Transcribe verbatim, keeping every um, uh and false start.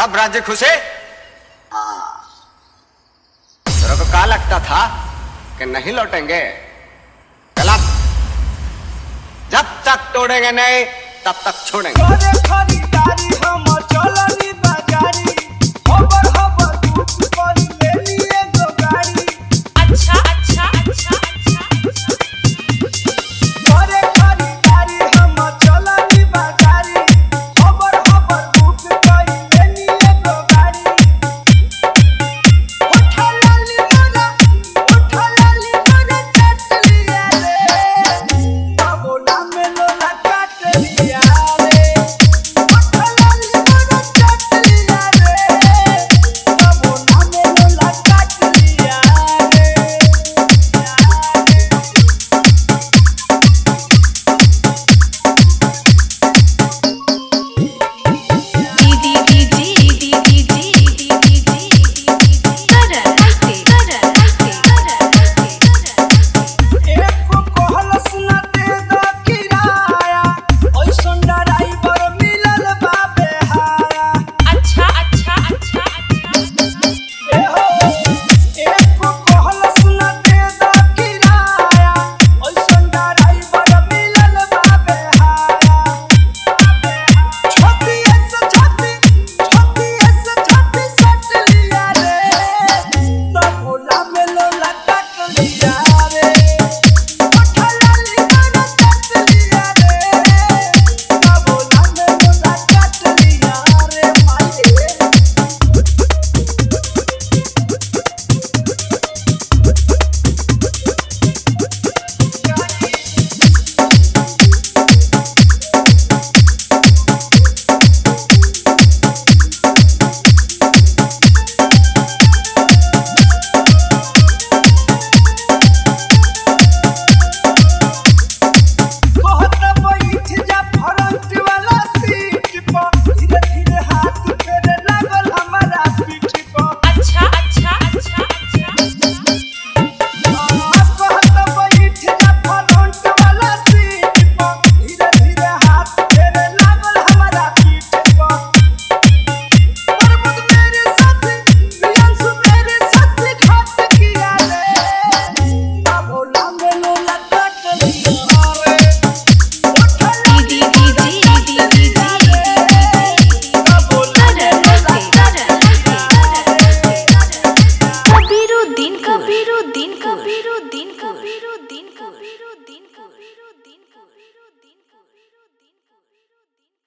सब राज्य खुशे। हाँ, तेरे को क्या लगता था कि नहीं लौटेंगे? गलत। जब तक तोड़ेंगे नहीं तब तक छोड़ेंगे। खरीदारी हम चलनी बाजारी खबर खबर दूध पर ले लिए दो गाड़ी। अच्छा अच्छा अच्छा अच्छा करे खरीदारी हम चलनी बाजारी खबर खबर दूध पर ले लिए दो गाड़ी। उठा लाली मोरा उठा लाली मोरा काट लिया रे बाबूला में लोला काट लिया रे। उठा लाली मोरा काट लिया रे बाबूला में लोला काट लिया रे। दीदी दीदी दीदी दीदी दीदी दीदी करा आके करा आके करा आके एको कहलस ना दे द किराया ओइसन ड्राइवर मिलल बा बेहाया। अच्छा अच्छा अच्छा अच्छा ए हो एको कहलस ना दे द किराया ओइसन ड्राइवर मिलल बा बेहाया। छाती ऐसे छाती छाती ऐसे छाती सट लिया रे बाबूला में लोला काट लिया रे। उठा लाली मोरा काट लिया रे बाबूला में लोला काट लिया रे माये। बहुत बैठ जा फ्रंट वाला सीट पर धीरे धीरे हाथ फेरे लागल हमारा पीठ पर। अच्छा अच्छा अच्छा अच्छा बहुत बैठ जा फ्रंट वाला सीट पर धीरे धीरे हाथ फेरे लागल हमारा पीठ पर। प्रमोद मेरे साथ प्रियांशु मेरे साथ घात किया रे बाबूला में लोला काट लिया रे। उठा दीदी दीदी दीदी दीदी दीदी बाबूला करा में लोला आके करा आके कबीरो दिन कबीरो दिन